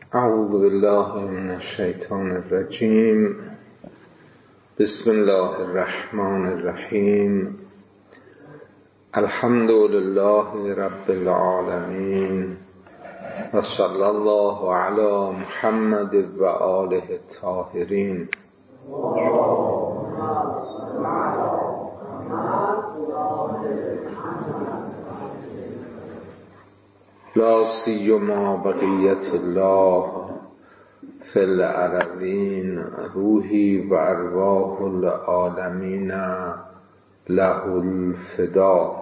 اعوذ بالله من الشیطان الرجیم. بسم الله الرحمن الرحیم. الحمد لله رب العالمین و صلی الله علی محمد و آله الطاهرین. لا سیما بقیت الله فی الارضین روحی و ارواح العالمین له الفدا.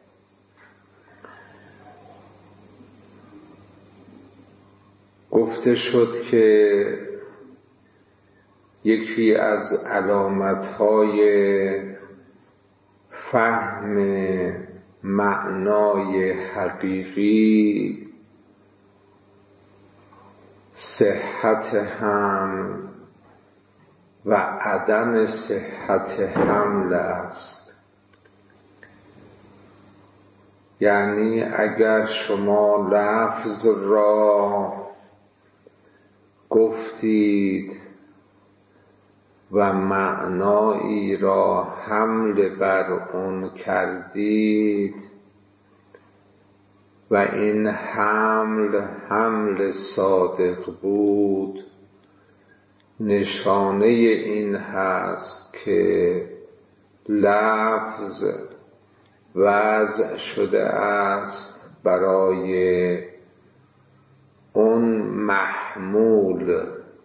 گفته شد که یکی از علامتهای فهم معنای حقیقی صحت حمل و عدم صحت حمل است. یعنی اگر شما لفظ را گفتید و معنایی را حمل بر اون کردید و این حمل صادق بود، نشانه این هست که لفظ وضع شده است برای اون محمول.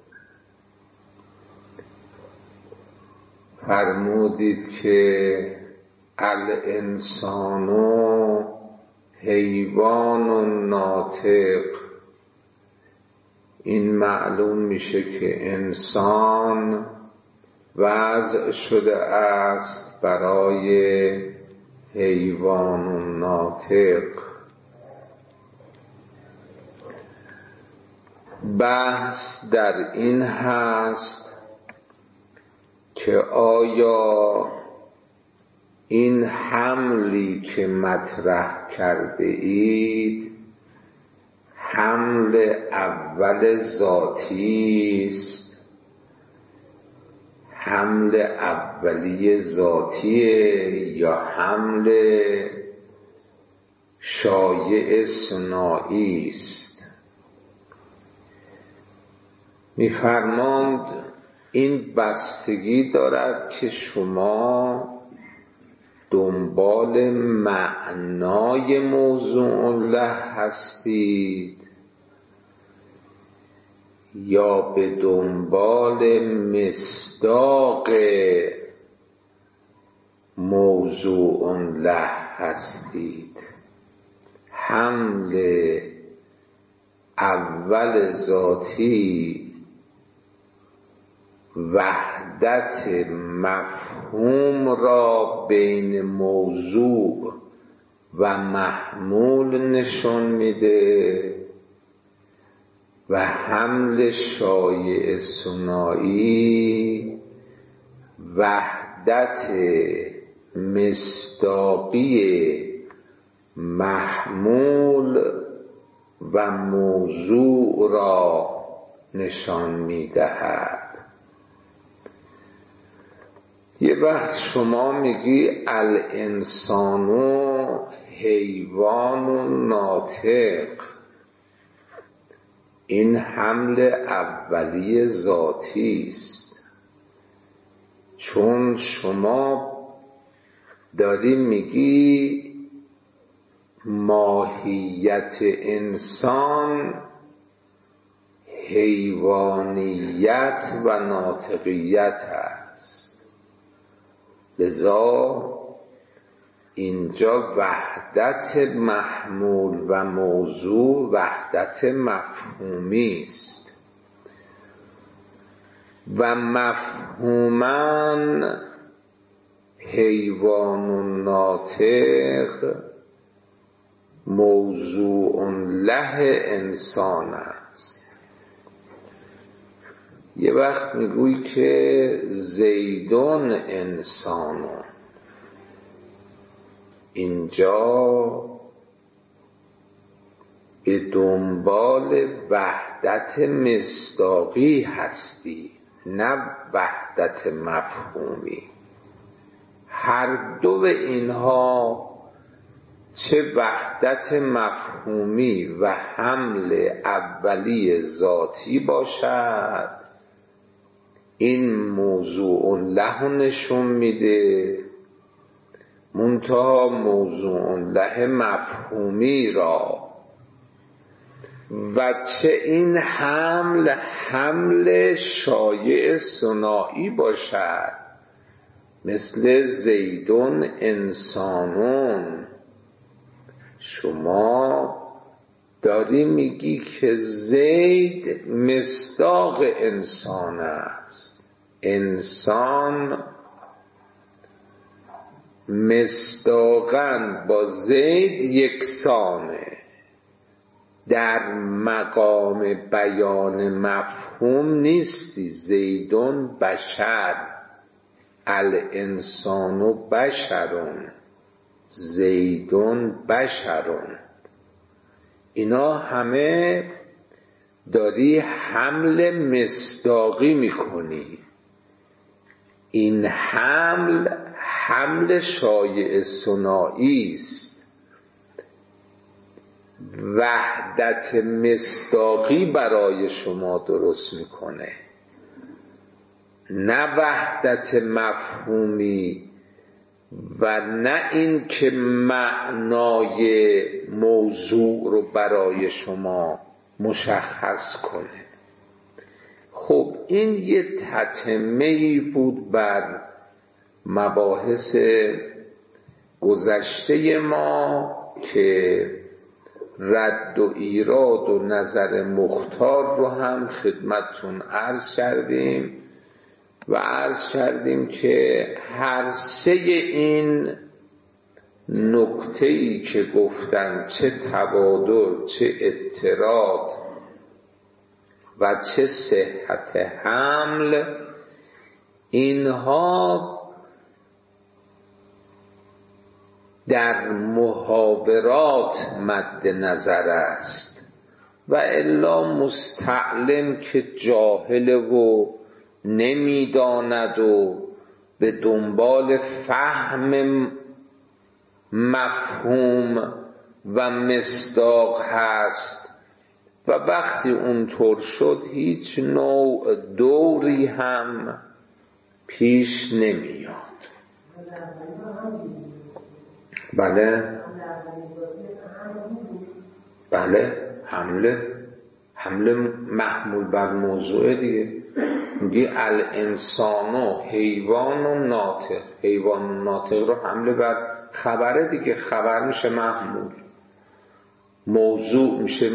فرمودید که الانسان حیوان ناطق. این معلوم میشه که انسان وضع شده است برای حیوان ناطق. بحث در این هست که آیا این حملی که مطرح کرده اید حمل اول ذاتی است، حمل اولی ذاتیه، یا حمل شایع ثنایی است؟ می‌فرماند این بستگی دارد که شما دنبال معنای موضوع الله هستید یا به دنبال مصداق موضوع الله هستید. حمل اول ذاتی وحدت مفهوم را بین موضوع و محمول نشان میده و حمل شایع ثنایی وحدت مصداقی محمول و موضوع را نشان میدهد. یه وقت شما میگی الانسان حیوان ناطق، این حمل اولی ذاتی است، چون شما داری میگی ماهیت انسان حیوانیت و ناطقیت است. لذا اینجا وحدت محمول و موضوع وحدت مفهومی است و مفهوماً حیوان ناطق موضوع له انسان است. یه وقت میگوی که زیدون انسانو، اینجا به به دنبال وحدت مصداقی هستی، نه وحدت مفهومی. هر دو اینها، چه وحدت مفهومی و حمل اولی ذاتی باشد، این موضوع له نشون میده، منتها موضوع له مفهومی را، و چه این حمل شایع ثنایی باشد، مثل زیدون انسانون. شما داری میگی که زید مصداق انسان است، انسان مصداقاً با زید یکسانه. در مقام بیان مفهوم نیستی. زیدون بشر، الانسان بشرون، زیدون بشرون، اینا همه داری حمل مصداقی میکنی. این حمل شایع ثنایی است. وحدت مصداقی برای شما درست میکنه، نه وحدت مفهومی و نه این که معنای موضوع رو برای شما مشخص کنه. خب این یه تتمه‌ای بود بر مباحث گذشته ما که رد و ایراد و نظر مختار رو هم خدمتتون عرض کردیم و عرض کردیم که هر سه این نکته‌ای که گفتن، چه تبادل، چه اضطراد و چه صحت حمل، اینها در محاورات مد نظر است و الا مستعلم که جاهل و نمیداند و به دنبال فهم مفهوم و مصداق هست و وقتی اونطور شد هیچ نوع دوری هم پیش نمیاد. بله حمله محمول بر موضوع دیگه. میگه الانسانو حیوان و ناطق، حیوان و ناطق رو حمله بر خبره دیگه. خبر میشه محمول، موضوع میشه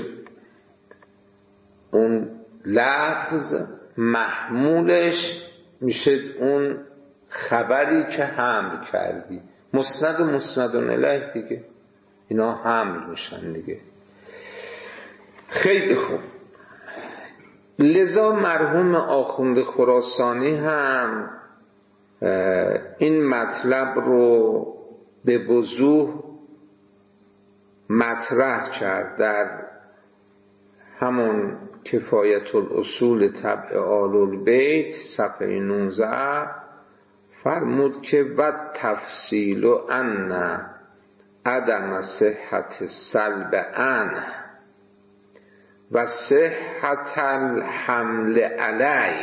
اون لفظ، محمولش میشه اون خبری که حمل کردی. مسند و مسندون الیه دیگه، اینا حمل میشن دیگه. خیلی خوب. لذا مرحوم آخوند خراسانی هم این مطلب رو به وضوح مطرح کرد در همون کفایت الاصول طبع آل البیت صفحه 19. فرمود که و تفصیل ان عدم صحت سلب عنه و صحت الحمل علیه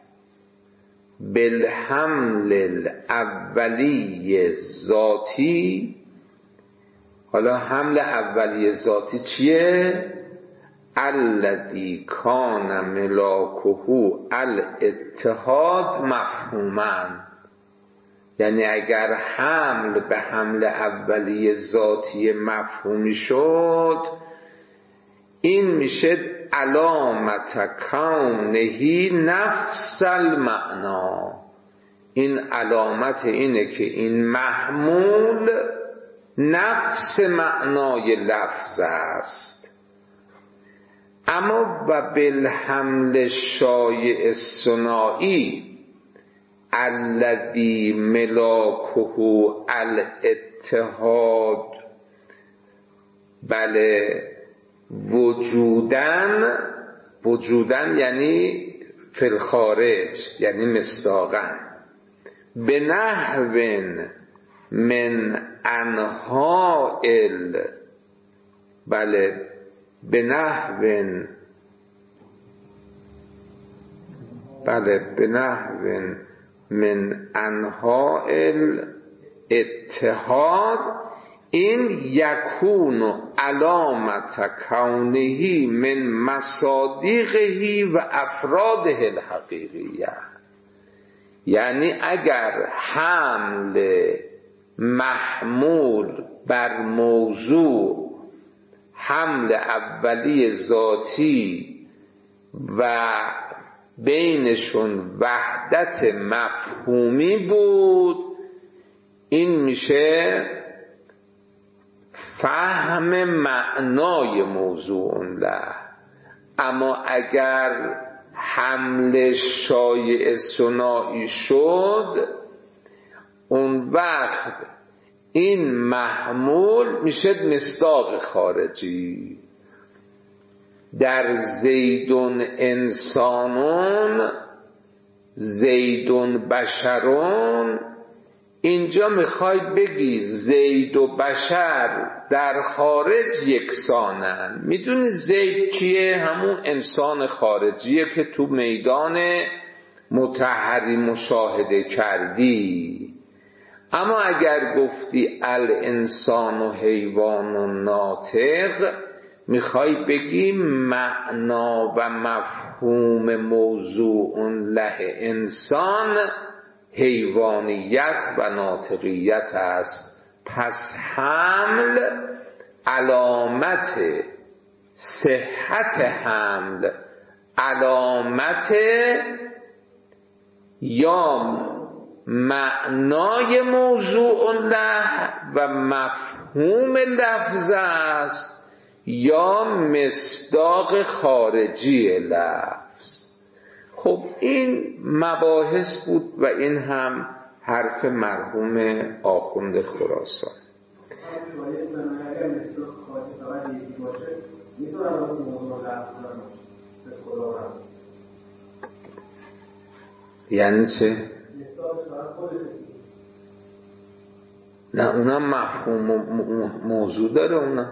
بالحمل الاولی ذاتی. حالا حمل اولی ذاتی چیه؟ الذی کان ملاکه الاتحاد مفهوما، یعنی اگر حمل به حمل اولی ذاتی مفهومی شد، این میشه علامت کونهی نفس المعنا. این علامت اینه که این محمول نفس معنای لفظ است. اما و بالحمل شایع ثنایی الذی ملاکه الاتحاد، بله، وجودن یعنی فی الخارج، یعنی مصداقاً. به نحو من انحاء بله به نحو من انحاء الاتحاد این یکون علامت کونه من مصادیقه و افراده الحقیقیه. یعنی اگر حمل محمول بر موضوع حمل اولی ذاتی و بینشون وحدت مفهومی بود، این میشه فهم معنای موضوع له. اما اگر حمل شایع ثنایی شد، اون وقت این محمول میشه مصداق خارجی. در زیدون انسانون زیدون بشرون، اینجا میخوای بگی زید و بشر در خارج یکسانن. میدونی زید کیه؟ همون انسان خارجیه که تو میدان مطهری مشاهده کردی. اما اگر گفتی الانسان و حیوان و ناطق، میخوای بگی معنا و مفهوم موضوع له انسان حیوانیت و ناطقیت است. پس حمل علامت صحت حمل، علامت یا معنای موضوع له و مفهوم لفظ است، یا مصداق خارجی لفظ. خب این مباحث بود و این هم حرف مرحوم آخوند خراسان. یعنی چه؟ نه اونم مفهوم موضوع داره. اونم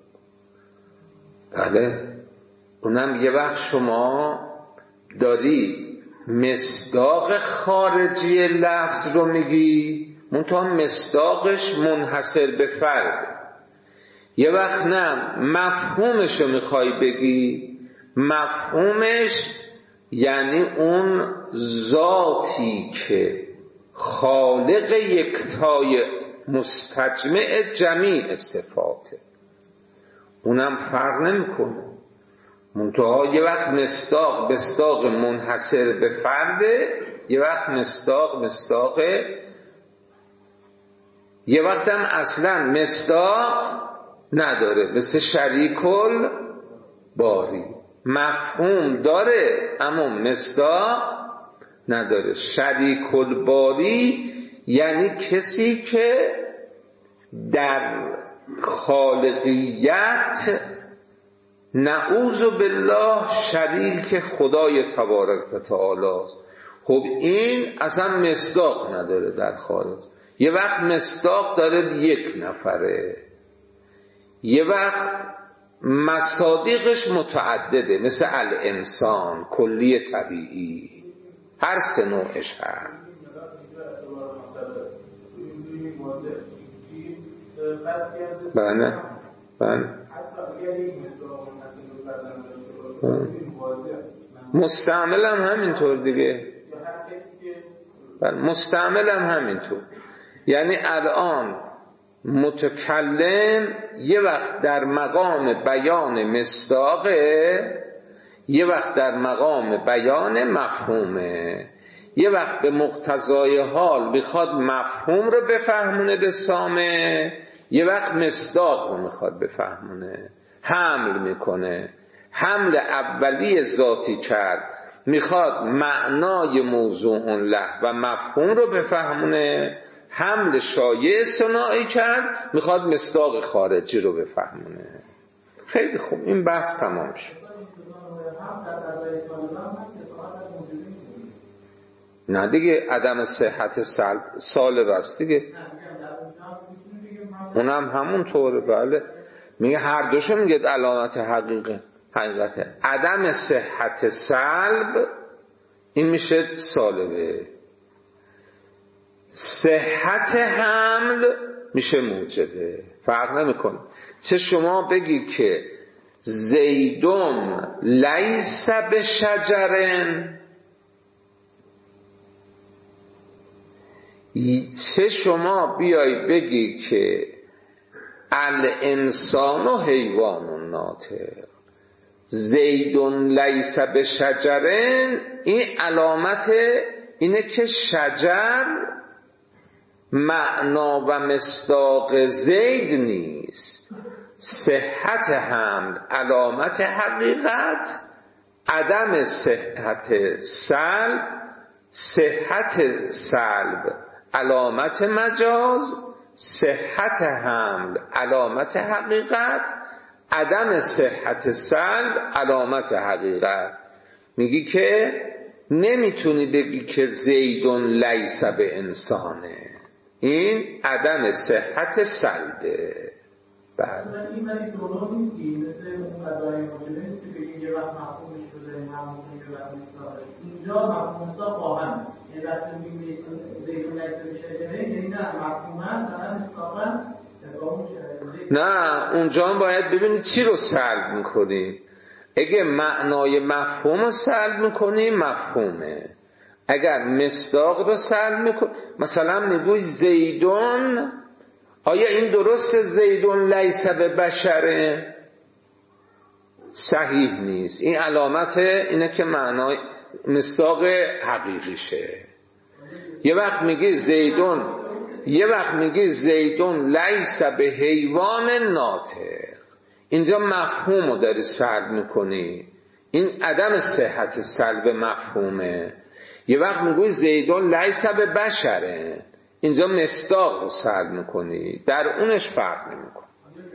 بله، اونم یه وقت شما داری مصداق خارجی لفظ رو میگی، منتها مصداقش منحصر به فرد. یه وقت نه مفهومش رو میخوای بگی، مفهومش یعنی اون ذاتی که خالق یکتای مستجمع جمیع صفاته، اونم فرق نمیکنه. منتها یه وقت مصداق منحصر به فرده، یه وقت مصداق، یه وقت هم اصلا مصداق نداره، مثل شریک الباری. مفهوم داره اما مصداق نداره. شریک الباری یعنی کسی که در خالقیت نعوذ بالله شریک خدای تبارک و تعالی است. خب این اصلا مصداق نداره در خارج. یه وقت مصداق داره یک نفره، یه وقت مصادیقش متعدده، مثل الانسان کلی طبیعی، هر سه نوعش هست. بله مستعمل هم همینطور دیگه. مستعمل هم همینطور. یعنی الان متکلم یه وقت در مقام بیان مصداقه، یه وقت در مقام بیان مفهومه. یه وقت به مقتضای حال بخواد مفهوم رو بفهمونه به سامع، یه وقت مصداق رو میخواد بفهمونه، حمل میکنه. حمل اولی ذاتی کرد، میخواد معنای موضوع له و مفهوم رو بفهمونه. حمل شایع ثنایی کرد، میخواد مصداق خارجی رو بفهمونه. خیلی خوب، این بحث تمام شد. نه دیگه، عدم صحت سالب است دیگه، اونم همون طوره. بله میگه هر دوشو میگه علامت حقیقته. عدم صحت سلب این میشه سالبه، صحت حمل میشه موجبه. فرق نمیکنه. چه شما بگید که زیدون لیس بشجرن، چه شما بیای بگی که الانسان و حیوان ناطق. زیدون لیس بشجرن این علامت اینه که شجر معنا و مصداق زید نیست. صحت حمل علامت حقیقت، عدم صحت سلب، صحت سلب علامت مجاز، صحت حمل علامت حقیقت، عدم صحت سلب علامت حقیقت. میگی که نمیتونی بگی که زیدون لیس به انسانه، این عدم صحت سلبه. بله این ولی درست نیستی مثل اون قضایی مجموعه نیستی بگیم یه وقت مفهومش شده همون یه وقت مصداقش اینجا مفهوم مصداق خواهند، یعنی وقتی میگیم زیدون لیس بشجرن یعنی نه مفهومن فقط مصداقا. نه اونجا باید ببینید چی رو سلب میکنی. اگه معنای مفهوم رو سلب میکنی مفهومه، اگر مصداق رو سلب میکنی مثلا میگوی زیدون، آیا این درسته زیدون لیس به بشره؟ صحیح نیست. این علامت اینه که معنای مصداق حقیقیشه. یه وقت میگی زیدون لیس به حیوان ناطق، اینجا مفهوم رو داری سلب میکنی، این عدم صحت سلب مفهومه. یه وقت میگوی زیدون لیس به بشره، اینجا مصداق رو سلب میکنی، در اونش فرق نمیکنه.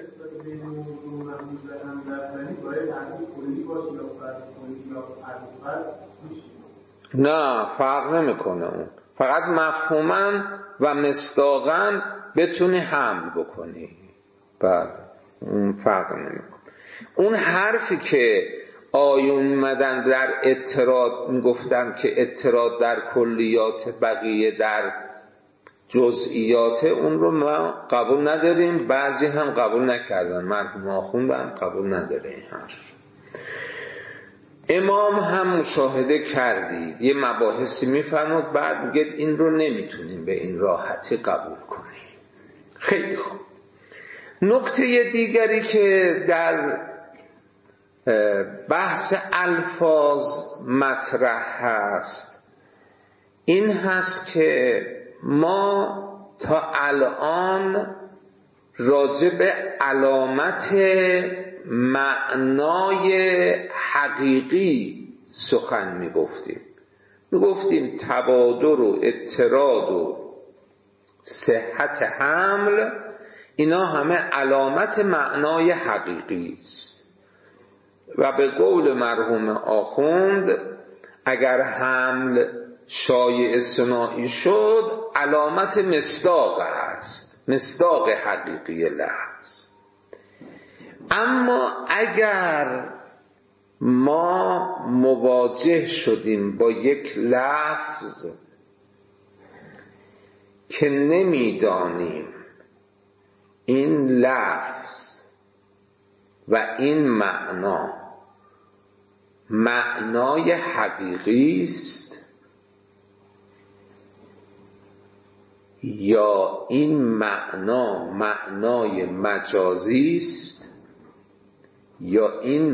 نه فرق نمیکنه، اون فقط مفهوما و مصداقا بتونی حمل بکنی. بله اون فرق نمیکنه. اون حرفی که آیون مدن در اعتراض میگفتن که اعتراض در کلیات بقیه در جزئیات، اون رو ما قبول نداریم، بعضی هم قبول نکردن، مرحوم آخوند هم قبول نداره این حرف. امام هم مشاهده کردید یه مباحثی میفرمود بعد میگه این رو نمیتونیم به این راحتی قبول کنیم. خیلی خوب. نکته دیگری که در بحث الفاظ مطرح هست این هست که ما تا الان راجع به علامت معنای حقیقی سخن میگفتیم تبادر و اضطراد و صحت حمل، اینا همه علامت معنای حقیقی است و به قول مرحوم آخوند اگر حمل شایع صناعی شد علامت مصداق است، مصداق حقیقی لفظ. اما اگر ما مواجه شدیم با یک لفظ که نمیدانیم این لفظ و این معنای حقیقی است یا این معنای مجازی است یا این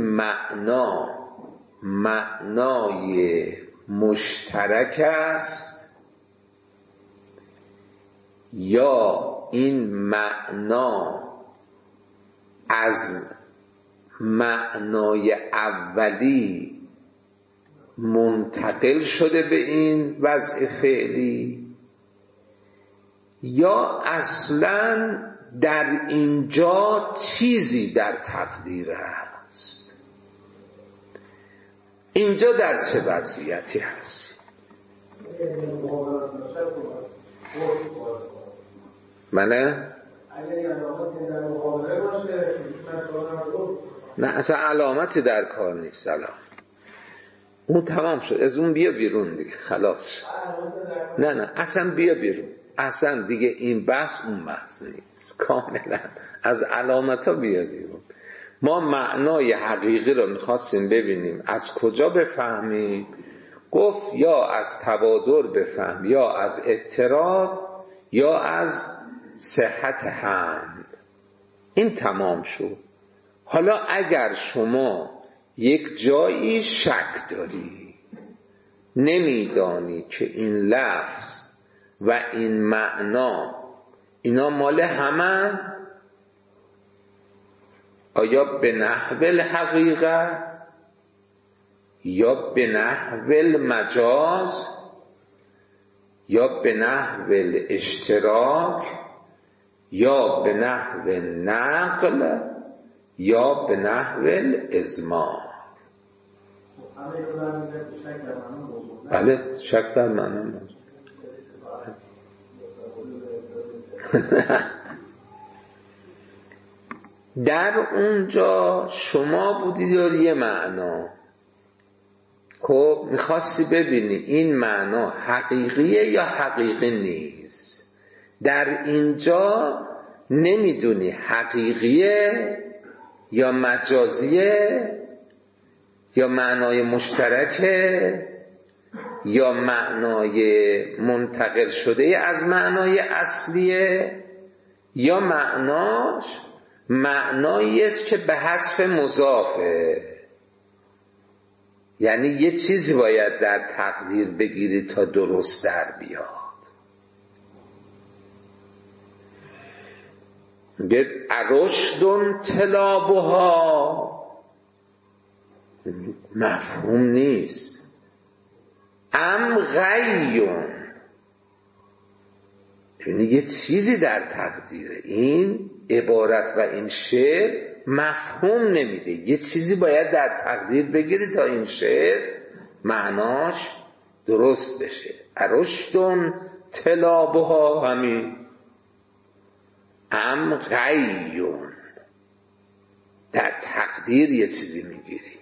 معنای مشترک است یا این معنا از معنای اولی منتقل شده به این وضع فعلی یا اصلاً در اینجا چیزی در تقدیر است. اینجا در چه وضعیتی هست؟ منه؟ نه اصلا علامتی در کار نیست. سلام اون تمام شد، از اون بیا بیرون دیگه، خلاص شد. نه اصلا بیا بیرون، اصلا دیگه این بحث اون بحث نیست، کاملا از علامت ها بیا بیرون. ما معنای حقیقی رو میخواستیم ببینیم از کجا بفهمیم. گفت یا از تبادر بفهم، یا از اضطراد، یا از صحت حمل. این تمام شد. حالا اگر شما یک جایی شک داری، نمیدانی که این لفظ و این معنا اینا مال همه، آیا به نحو الحقیقه یا به نحو المجاز یا به نحو الاشتراک یا به نحو نقل یا به نحو الازمار. بله شک در معنا موضوع. در اونجا شما بودی داری یه معنا، خب میخواستی ببینی این معنا حقیقیه یا حقیقی نیست. در اینجا نمیدونی حقیقیه یا مجازیه یا معنای مشترکه یا معنای منتقل شده از معنای اصلیه یا معناش معنایی است که به حذف مضافه. یعنی یه چیزی باید در تقدیر بگیری تا درست در بیاد. میگه ارشدون تلابها، مفهوم نیست. ام غیون، یعنی یه چیزی در تقدیره. این عبارت و این شعر مفهوم نمیده. یه چیزی باید در تقدیر بگیری تا این شعر معناش درست بشه. ارشدون تلابها، همین ام غیون، در تقدیر یه چیزی میگیری.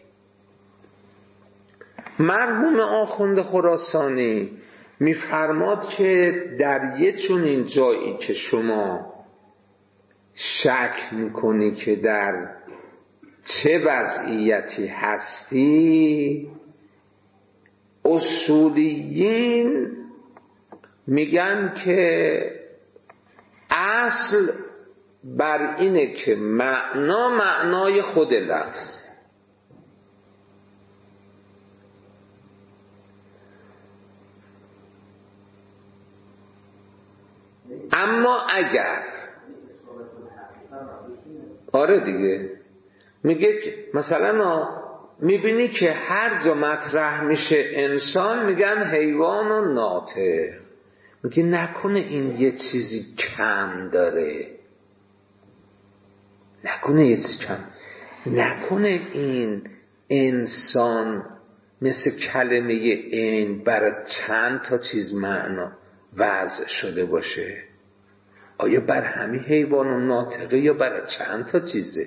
مرحوم آخوند خراسانی میفرماد که در یه چنین جایی که شما شک میکنی که در چه وضعیتی هستی، اصولیین میگن که اصل بر اینه که معنا معنای خود لفظ. اما اگر آره دیگه میگه مثلا میبینی که هر جا مطرح میشه انسان میگن حیوان و ناطق، میگه نکنه این یه چیزی کم داره، نکنه یه چیزی کم، نکنه این انسان مثل کلمه این برای چند تا چیز معنا وضع شده باشه. آیا بر همین حیوان و ناطقه یا برای چند تا چیزه؟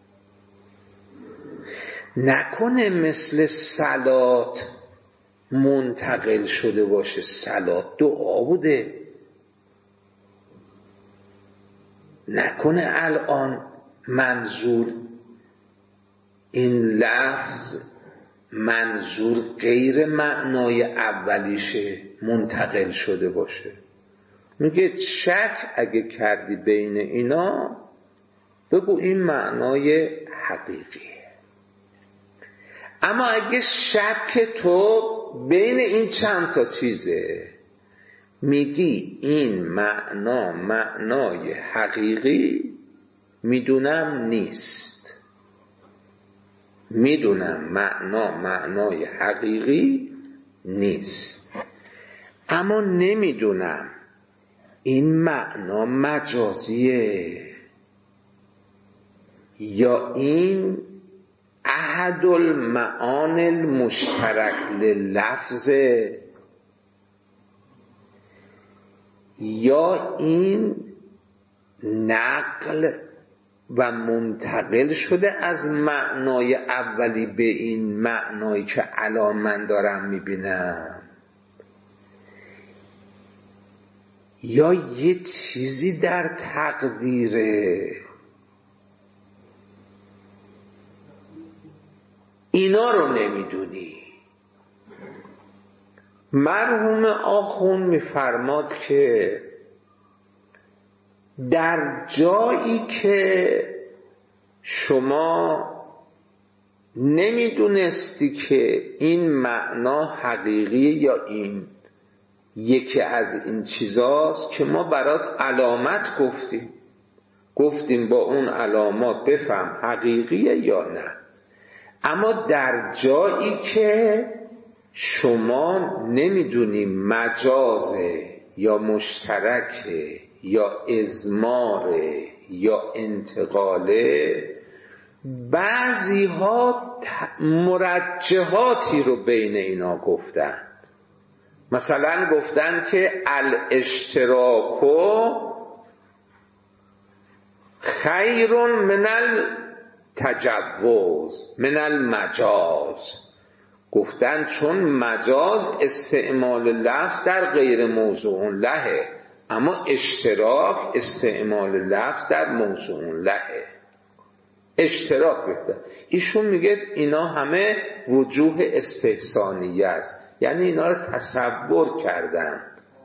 نکنه مثل صلات منتقل شده باشه. صلات دعا بوده. نکنه الان منظور این لفظ منظور غیر معنای اولیشه منتقل شده باشه. میگه شک اگه کردی بین اینا بگو این معنای حقیقیه. اما اگه شک تو بین این چند تا چیزه، میگی این معنا معنای حقیقی میدونم نیست، میدونم معنا معنای حقیقی نیست، اما نمیدونم این معنا مجازیه یا این احد المعانی المشترک لللفظ، یا این نقل و منتقل شده از معنای اولی به این معنایی که الان من دارم میبینم، یا یه چیزی در تقدیره. اینا رو نمیدونی. مرحوم آخوند میفرماد که در جایی که شما نمیدونستی که این معنا حقیقی یا این یکی از این چیزاست که ما برات علامت گفتیم با اون علامات بفهم حقیقیه یا نه. اما در جایی که شما نمیدونی مجازه یا مشترکه یا اضماره یا انتقاله، بعضی ها مرجحاتی رو بین اینا گفتن. مثلا گفتن که الاشتراک خیر من التجوز من المجاز. گفتن چون مجاز استعمال لفظ در غیر موضوع لهه، اما اشتراک استعمال لفظ در موضوع لهه. اشتراک بهتر. ایشون میگه اینا همه وجوه استحسانیه است، یعنی اینا رو تصور کردن.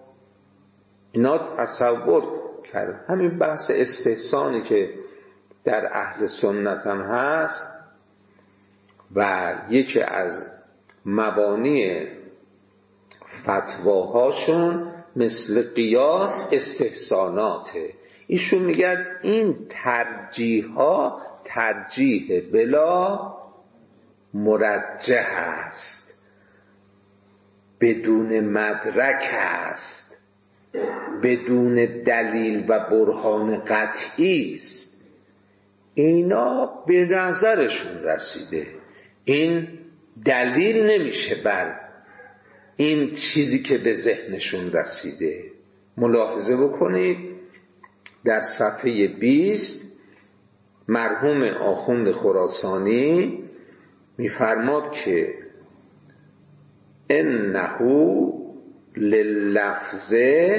همین بحث استحسانی که در اهل سنت هم هست و یکی از مبانی فتواهاشون مثل قیاس استحساناته. ایشون میگن این ترجیح ها ترجیح بلا مرجح است، بدون مدرک است، بدون دلیل و برهان قطعی است. اینا به نظرشون رسیده، این دلیل نمیشه بر این چیزی که به ذهنشون رسیده. ملاحظه بکنید در صفحه 20 مرحوم آخوند خراسانی میفرماد که انه لللفظ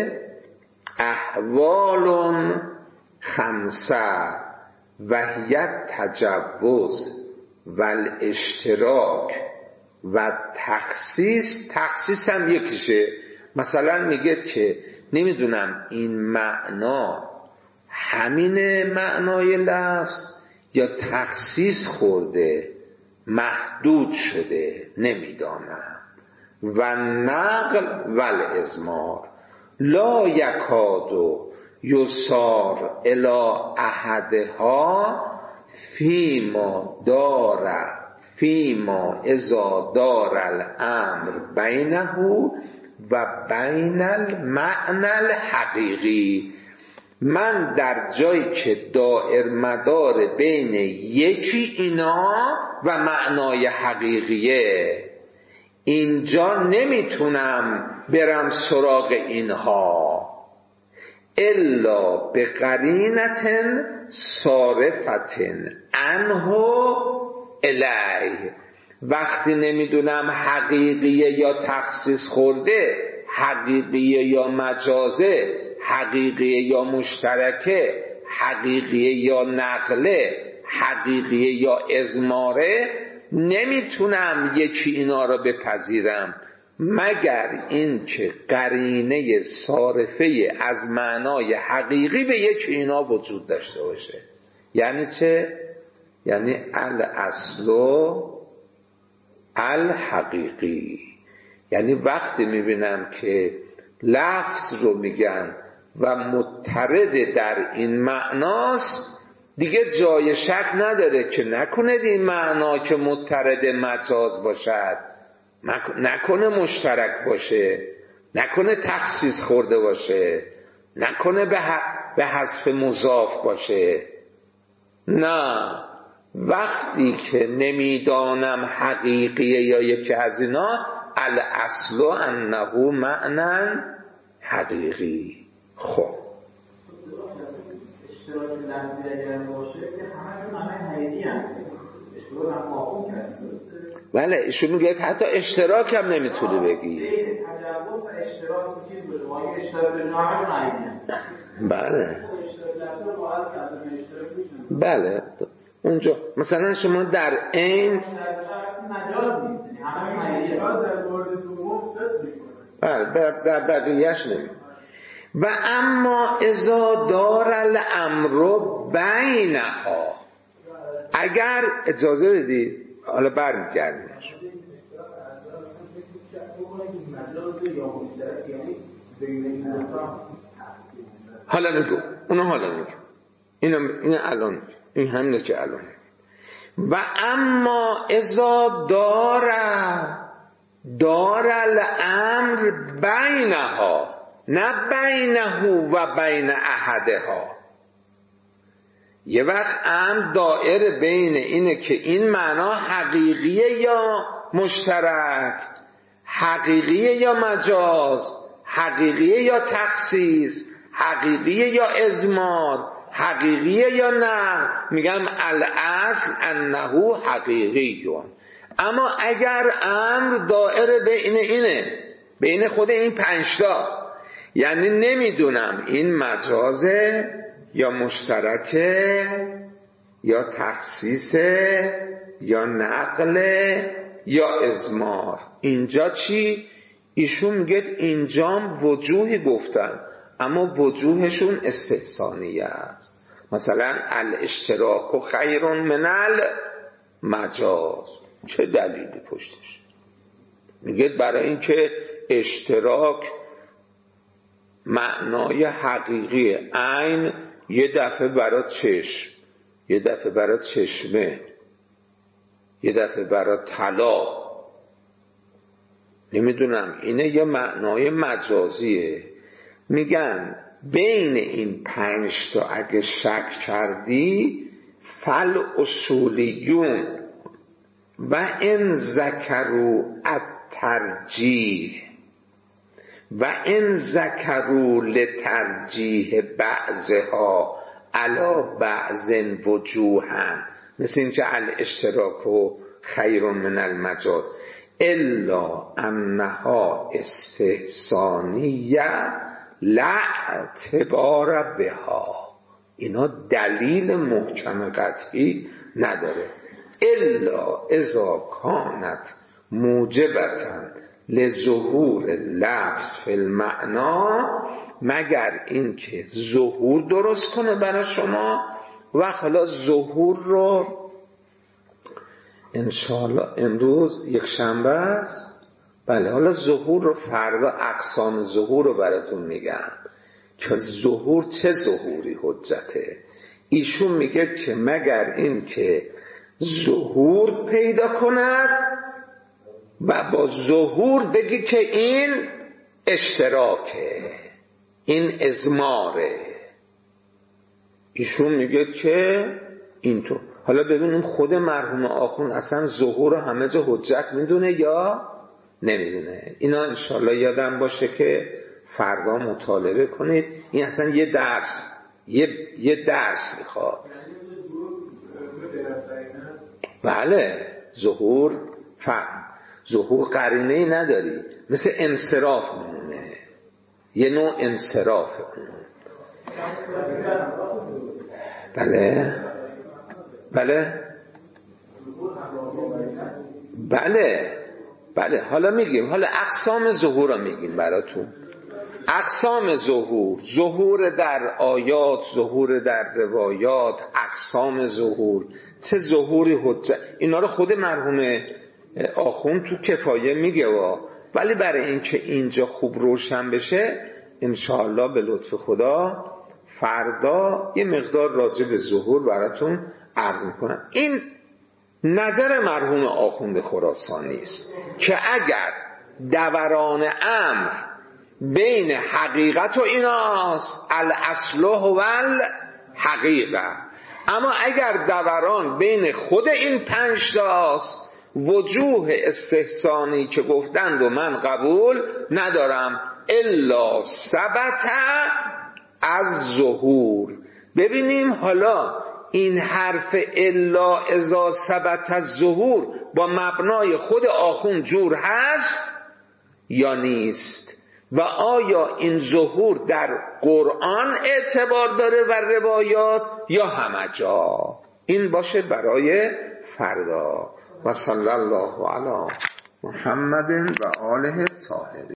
احوال خمسه وهی التجوز و الاشتراک و تخصیص هم یکیشه. مثلا میگه که نمیدونم این معنا همین معنای لفظ یا تخصیص خورده محدود شده نمیدانم. و نقل و الازمار لا یکاد یسار الی احدها فیما اذا دار الامر بینه و بین المعنی الحقیقی. من در جایی که دائر مدار بین یکی اینا و معنای حقیقیه، اینجا نمیتونم برم سراغ اینها الا به قرینت صارفت عنه الیه. وقتی نمیدونم حقیقیه یا تخصیص خورده، حقیقیه یا مجازه، حقیقیه یا مشترکه، حقیقیه یا نقله، حقیقیه یا اضماره، نمیتونم یکی اینا را بپذیرم مگر این که قرینه صارفه از معنای حقیقی به یکی اینا وجود داشته باشه. یعنی چه؟ یعنی الاصل الحقیقی. یعنی وقتی میبینم که لفظ رو میگن و مترد در این معناست، دیگه جای شک نداره که نکنه این معنا که مترد مجاز باشد، نکنه مشترک باشه، نکنه تخصیص خورده باشه، نکنه به حذف مضاف باشه. نه، وقتی که نمیدانم حقیقیه یا یکی از اینا، الاصل انه معنی حقیقی. خب اشتراک لحظی اگر باشه که همه معنی حقیقی هست، اشتراک هم معقول کرد. بله، ایشون میگه حتی اشتراک هم نمیتونه بگی. تجربه و اشتراک چیز بوده، ما اشتراک به همه حقیقی هست. بله بله، اونجا مثلا شما در این در بقیهش نمی. و اما اذا دار الامر بینها، اگر اجازه بدید حالا برمیگردیم حالا میگو اونو، حالا میگو اینو الان، این همینه که الان. و اما اذا دار الامر بینها، نه بینه و بین احدها. یه وقت امر دائر بین اینه که این معنا حقیقیه یا مشترک، حقیقیه یا مجاز، حقیقیه یا تخصیص، حقیقیه یا اضمار، حقیقیه یا نه. میگم الاصل انه حقیقیون. اما اگر امر دائر بین اینه، بین خود این 5 تا، یعنی نمیدونم این مجازه یا مشترکه یا تخصیصه یا نقله یا اضمار، اینجا چی؟ ایشون میگه اینجا وجوهی گفتن اما وجوهشون استحسانیه است. مثلا الاشتراک خیر من المجاز. چه دلیلی پشتش؟ میگه برای اینکه اشتراک معنای حقیقی عین، یه دفعه برای چشم، یه دفعه برای چشمه، یه دفعه برای طلا، نمیدونم، اینه یه معنای مجازیه. میگن بین این 5 تا اگه شک کردی، فل اصولیون و ان ذکروا الترجیح و ان ذکروا لترجیح بعضها علی بعض وجوها، مثل اینکه الاشتراک و خیر من المجاز، الا انها استحسانیه لا اعتبار بها. اینا دلیل محکم قطعی نداره. الا اذا کانت موجبتا لظهور لفظ فی المعنا، مگر اینکه ظهور درست کنه برای شما. و حالا ظهور رو انشاءالله امروز یک شنبه است، بله، حالا ظهور رو فردا اقسام ظهور رو براتون میگم که ظهور چه ظهوری حجته. ایشون میگه که مگر این که ظهور پیدا کند و با ظهور بگی که این اشتراکه، این اضماره. ایشون میگه که اینطور. حالا ببینیم خود مرحوم آخوند اصلا ظهور رو همه جا حجت میدونه یا نمیدونه. اینا انشالله یادم باشه که فردا مطالبه کنید. این اصلا یه درس میخواد. بله، ظهور قرینه‌ای نداری، مثل انصراف میمونه، یه نوع انصرافه. بله بله بله بله. حالا میگیم، حالا اقسام ظهور رو میگیم براتون. اقسام ظهور در آیات، ظهور در روایات، اقسام ظهور، چه ظهوری حجت، اینا رو خود مرحوم آخوند تو کفایه میگه ولی برای اینکه اینجا خوب روشن بشه انشاءالله به لطف خدا فردا یه مقدار راجع به ظهور براتون عرض میکنم. این نظر مرحوم آخوند خراسانی است که اگر دوران امر بین حقیقت و ایناست، الاصل هو الحقیقه، اما اگر دوران بین خود این 5 تاست، وجوه استحسانی که گفتند و من قبول ندارم الا ثبت از ظهور. ببینیم حالا این حرف الا اذا ثبت از ظهور با مبنای خود آخوند جور هست یا نیست، و آیا این ظهور در قرآن اعتبار داره و روایات یا همه جا. این باشه برای فردا. و صلی الله علی محمد و آله الطاهرین.